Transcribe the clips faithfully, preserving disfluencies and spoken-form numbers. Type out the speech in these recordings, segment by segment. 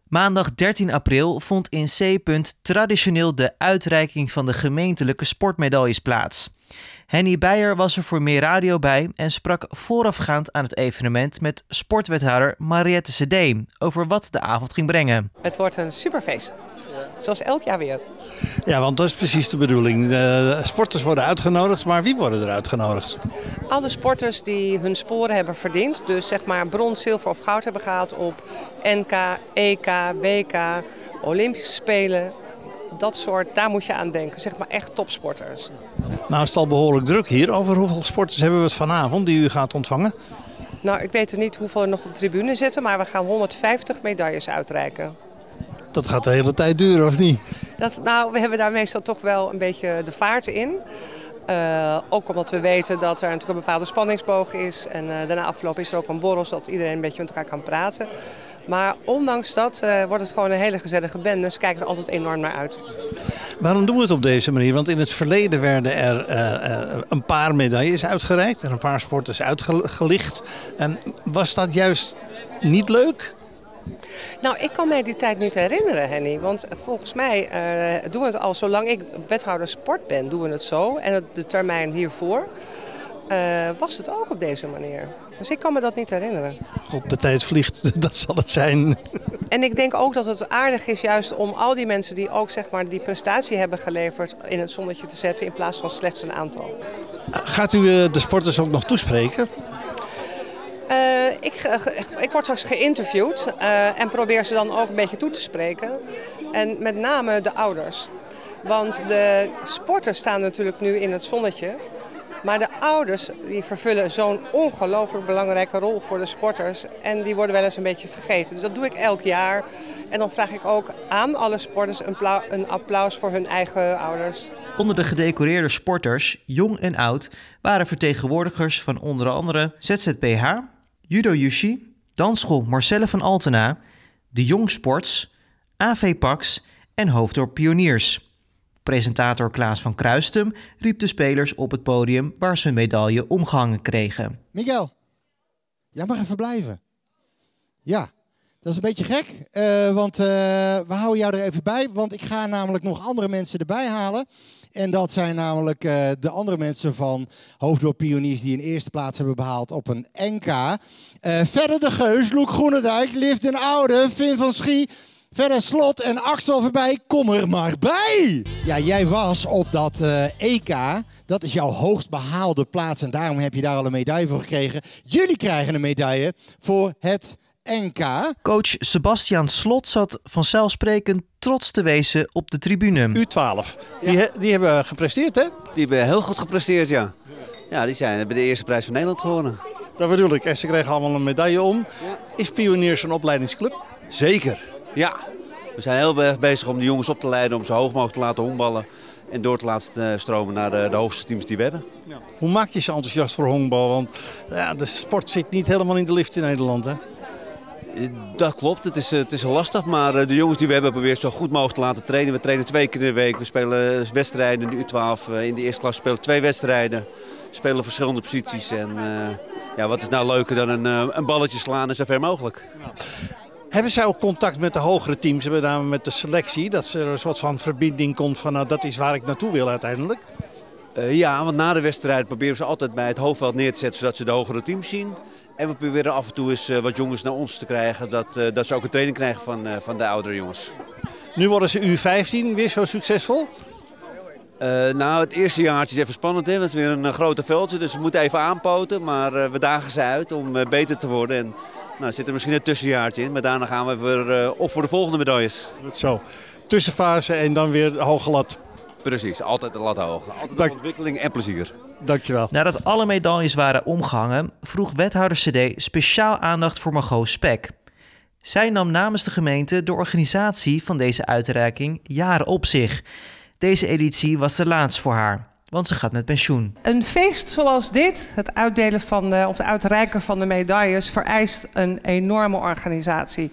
Maandag dertien april vond in C-punt traditioneel de uitreiking van de gemeentelijke sportmedailles plaats. Henny Beijer was er voor Meer Radio bij en sprak voorafgaand aan het evenement met sportwethouder Mariette Cedee over wat de avond ging brengen. Het wordt een superfeest, zoals elk jaar weer. Ja, want dat is precies de bedoeling. De sporters worden uitgenodigd, maar wie worden er uitgenodigd? Alle sporters die hun sporen hebben verdiend, dus zeg maar brons, zilver of goud hebben gehaald op N K, E K, W K, Olympische Spelen. Dat soort, daar moet je aan denken, zeg maar echt topsporters. Nou is het al behoorlijk druk hier. Over hoeveel sporters hebben we het vanavond die u gaat ontvangen? Nou, ik weet er niet hoeveel er nog op de tribune zitten, maar we gaan honderdvijftig medailles uitreiken. Dat gaat de hele tijd duren, of niet? Dat, nou, we hebben daar meestal toch wel een beetje de vaart in. Uh, ook omdat we weten dat er natuurlijk een bepaalde spanningsboog is. En uh, daarna afloop is er ook een borrel, zodat iedereen een beetje met elkaar kan praten. Maar ondanks dat uh, wordt het gewoon een hele gezellige band. Dus kijken er altijd enorm naar uit. Waarom doen we het op deze manier? Want in het verleden werden er uh, uh, een paar medailles uitgereikt en een paar sporters uitgelicht. En was dat juist niet leuk? Nou, ik kan mij die tijd niet herinneren, Henny. Want volgens mij uh, doen we het al zolang ik wethouder sport ben, doen we het zo. En het, de termijn hiervoor uh, was het ook op deze manier. Dus ik kan me dat niet herinneren. God, de tijd vliegt, dat zal het zijn. En ik denk ook dat het aardig is juist om al die mensen die ook zeg maar, die prestatie hebben geleverd in het zonnetje te zetten in plaats van slechts een aantal. Gaat u uh, de sporters ook nog toespreken? Uh, ik, ik word straks geïnterviewd uh, en probeer ze dan ook een beetje toe te spreken. En met name de ouders. Want de sporters staan natuurlijk nu in het zonnetje. Maar de ouders die vervullen zo'n ongelooflijk belangrijke rol voor de sporters. En die worden wel eens een beetje vergeten. Dus dat doe ik elk jaar. En dan vraag ik ook aan alle sporters een, een applaus voor hun eigen ouders. Onder de gedecoreerde sporters, jong en oud, waren vertegenwoordigers van onder andere Z Z P H, Judo Jushi, Dansschool Marcelle van Altena, de Jong Sports, A V Pax en Hoofddorp Pioniers. Presentator Klaas van Kruistum riep de spelers op het podium waar ze een medaille omgehangen kregen. Miguel, jij mag even blijven. Ja, dat is een beetje gek, uh, want uh, we houden jou er even bij. Want ik ga namelijk nog andere mensen erbij halen. En dat zijn namelijk uh, de andere mensen van Hoofddorp Pioniers die een eerste plaats hebben behaald op een N K. Uh, verder de Geus, Loek Groenendijk, Liv den Oude, Finn van Schie... Verder Slot en Axel voorbij, kom er maar bij! Ja, jij was op dat uh, E K, dat is jouw hoogst behaalde plaats en daarom heb je daar al een medaille voor gekregen. Jullie krijgen een medaille voor het N K. Coach Sebastian Slot zat vanzelfsprekend trots te wezen op de tribune. U twaalf, die, ja. die hebben gepresteerd, hè? Die hebben heel goed gepresteerd, ja. Ja, die zijn, hebben de eerste prijs van Nederland gewonnen. Dat bedoel ik, en ze kregen allemaal een medaille om. Ja. Is Pioniers een opleidingsclub? Zeker. Ja, we zijn heel erg bezig om de jongens op te leiden, om ze hoog mogelijk te laten honkballen en door te laten stromen naar de, de hoogste teams die we hebben. Ja. Hoe maak je ze enthousiast voor honkbal? Want ja, de sport zit niet helemaal in de lift in Nederland, hè? Dat klopt, het is, het is lastig, maar de jongens die we hebben proberen zo goed mogelijk te laten trainen. We trainen twee keer in de week, we spelen wedstrijden in de U twaalf, in de eerste klas spelen twee wedstrijden. We spelen verschillende posities en uh, ja, wat is nou leuker dan een, een balletje slaan en zo ver mogelijk. Ja. Hebben zij ook contact met de hogere teams, met name met de selectie? Dat er een soort van verbinding komt van nou, dat is waar ik naartoe wil uiteindelijk? Uh, ja, want na de wedstrijd proberen we ze altijd bij het hoofdveld neer te zetten zodat ze de hogere teams zien. En we proberen af en toe eens uh, wat jongens naar ons te krijgen, dat, uh, dat ze ook een training krijgen van, uh, van de oudere jongens. Nu worden ze U vijftien weer zo succesvol? Uh, nou, het eerste jaartje is even spannend, hè? Het is weer een uh, grote veldje, dus we moeten even aanpoten. Maar uh, we dagen ze uit om uh, beter te worden. En, nou, er zit er misschien een tussenjaartje in, maar daarna gaan we weer uh, op voor de volgende medailles. Dat zo. Tussenfase en dan weer de hoge lat. Precies, altijd de lat hoog. Altijd Dank... ontwikkeling en plezier. Dankjewel. Nadat alle medailles waren omgehangen, vroeg wethouder Cedee speciaal aandacht voor Margot Spek. Zij nam namens de gemeente de organisatie van deze uitreiking jaren op zich. Deze editie was de laatste voor haar, want ze gaat met pensioen. Een feest zoals dit, het uitdelen van de, of het uitreiken van de medailles, vereist een enorme organisatie.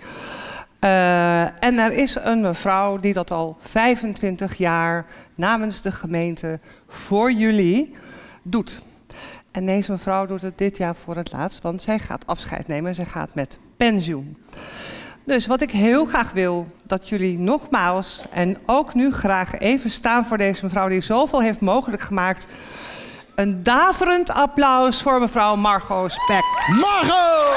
Uh, en er is een mevrouw die dat al vijfentwintig jaar namens de gemeente voor jullie doet. En deze mevrouw doet het dit jaar voor het laatst, want zij gaat afscheid nemen en zij gaat met pensioen. Dus wat ik heel graag wil, dat jullie nogmaals en ook nu graag even staan voor deze mevrouw die zoveel heeft mogelijk gemaakt. Een daverend applaus voor mevrouw Margot Spek. Margot!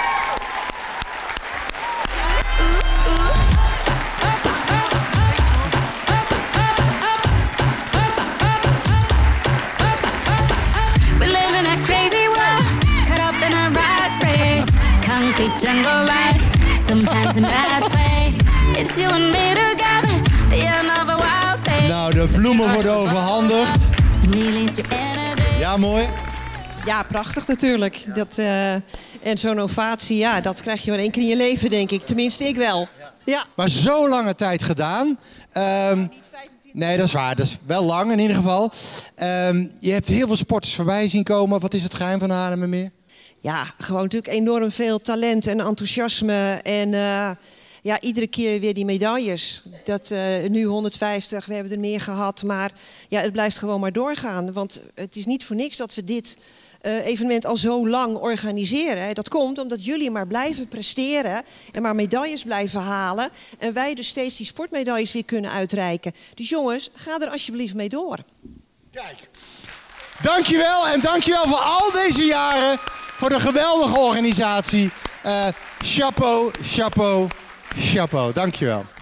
Concrete jungle life, sometimes a bad place. It's you and me together, the end of a wild day. Nou, de bloemen worden overhandigd. Ja, mooi. Ja, prachtig natuurlijk. Dat, uh, en zo'n ovatie, ja, dat krijg je maar één keer in je leven, denk ik. Tenminste, ik wel. Ja. Maar zo lange tijd gedaan. Um, nee, dat is waar. Dat is wel lang in ieder geval. Um, je hebt heel veel sporters voorbij zien komen. Wat is het geheim van de Haarlemmermeer? Ja, gewoon natuurlijk enorm veel talent en enthousiasme. En uh, ja, iedere keer weer die medailles. Dat uh, nu honderdvijftig, we hebben er meer gehad. Maar ja, het blijft gewoon maar doorgaan. Want het is niet voor niks dat we dit uh, evenement al zo lang organiseren. Dat komt omdat jullie maar blijven presteren en maar medailles blijven halen. En wij dus steeds die sportmedailles weer kunnen uitreiken. Dus jongens, ga er alsjeblieft mee door. Kijk, dankjewel en dankjewel voor al deze jaren. Voor de geweldige organisatie. Uh, chapeau, chapeau, chapeau. Dankjewel.